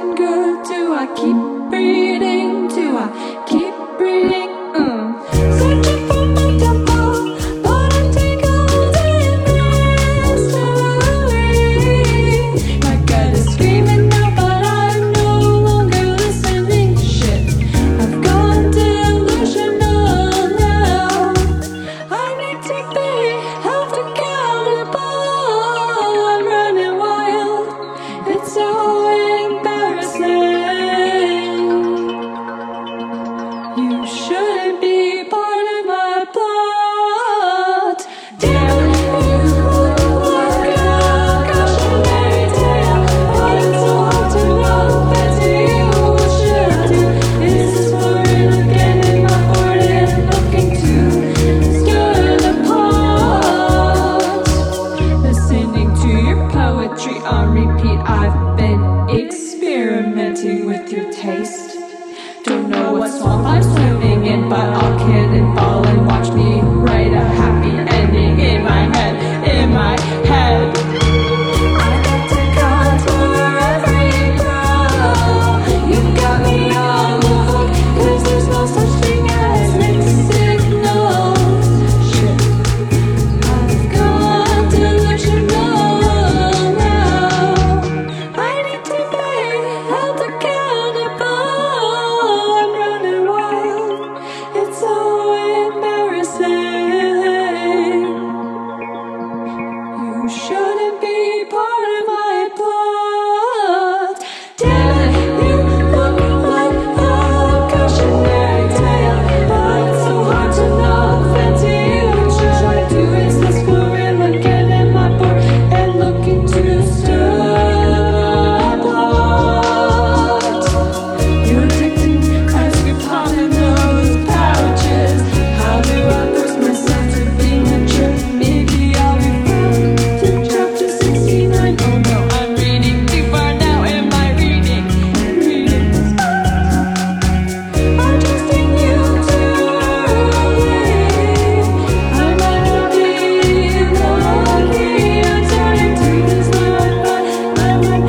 feeling good? Do I keep breathing? Do I keep breathing? Searching for my tempo, but I'm tangled in mystery. My gut is screaming now, but I'm no longer listening. Shit, I've gone delusional now. I need to be held accountable. I'm running wild. It's so embarrassing. You shouldn't be part of my plot. Damn, you look like a cautionary tale, but it's so hard to know fancy you. What should I do? Is this for real again? Am I bored and looking to stir the pot? Listening to your poetry on repeat, I've been experimenting with your taste. Don't know what swamp I'm swimming in, but I'll cannonball and watch me write a happy ending in my head, in my head. I got to contour every brow. You got me on the hook, 'cause there's no such thing as mixed signals. Shit, I've gone delusional now. I need to be held accountable. I'm running wild. It's so embarrassing. You shouldn't be part of my plot. Damn it, you look like a cautionary tale, but it's so hard to know fancy you. What should I do? Is this for real again? Am I bored and looking to stir a plot? You're addicting as you're popping those pouches. How do I force myself to be mature? Maybe I'll be found to chapter 69. Oh no, I'm reading too far now. Am I reading? I'm trusting you too early. I might not be lucky. I'm turning to this life, but I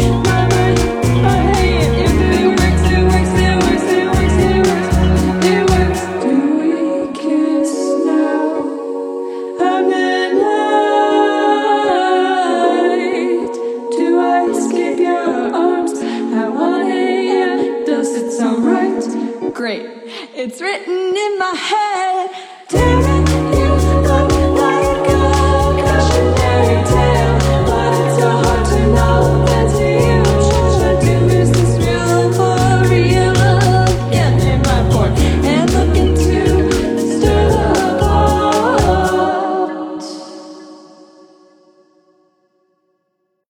hate it. If it works, it works, it works, it works, it works, it works. Do we kiss now? At midnight, do I escape your arms at 1 a.m.? Does it sound right? Great, it's written in my head. Damn it.